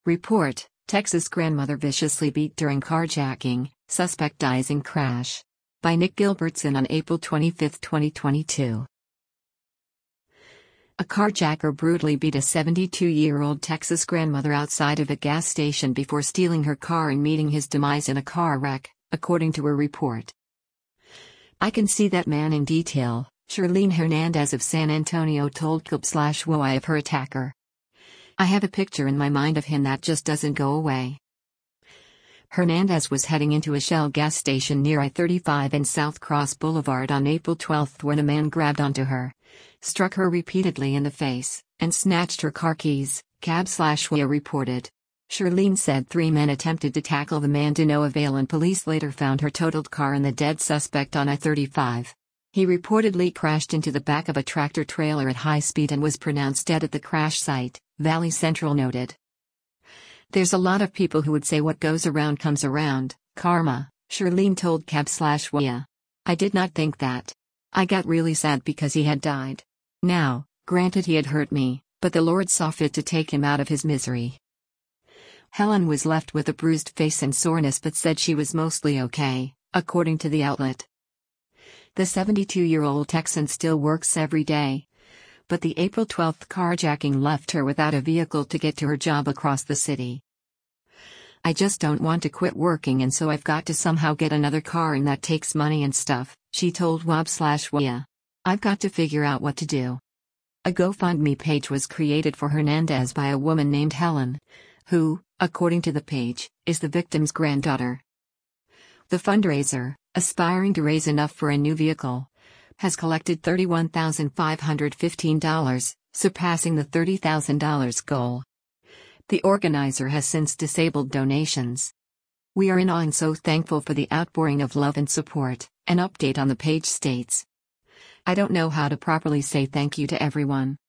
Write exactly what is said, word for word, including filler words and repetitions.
Report: Texas grandmother viciously beat during carjacking, suspect dies in crash. By Nick Gilbertson on April twenty-fifth, twenty twenty-two. A carjacker brutally beat a seventy-two-year-old Texas grandmother outside of a gas station before stealing her car and meeting his demise in a car wreck, according to a report. "I can see that man in detail," Shirlene Hernandez of San Antonio told Club slash W I of her attacker. "I have a picture in my mind of him that just doesn't go away." Hernandez was heading into a Shell gas station near I thirty-five and South Cross Boulevard on April twelfth when a man grabbed onto her, struck her repeatedly in the face, and snatched her car keys, Cab slash W I reported. Shirlene said three men attempted to tackle the man to no avail and police later found her totaled car and the dead suspect on I thirty-five. He reportedly crashed into the back of a tractor trailer at high speed and was pronounced dead at the crash site, Valley Central noted. "There's a lot of people who would say what goes around comes around, karma," Shirlene told Cab slash W I. "I did not think that. I got really sad because he had died. Now, granted he had hurt me, but the Lord saw fit to take him out of his misery." Helen was left with a bruised face and soreness but said she was mostly okay, according to the outlet. The seventy-two-year-old Texan still works every day. But the April twelfth carjacking left her without a vehicle to get to her job across the city. "I just don't want to quit working and so I've got to somehow get another car and that takes money and stuff," she told W A B slash W I. "I've got to figure out what to do." A GoFundMe page was created for Hernandez by a woman named Helen, who, according to the page, is the victim's granddaughter. The fundraiser, aspiring to raise enough for a new vehicle, has collected thirty-one thousand five hundred fifteen dollars, surpassing the thirty thousand dollars goal. The organizer has since disabled donations. "We are in awe and so thankful for the outpouring of love and support," an update on the page states. "I don't know how to properly say thank you to everyone.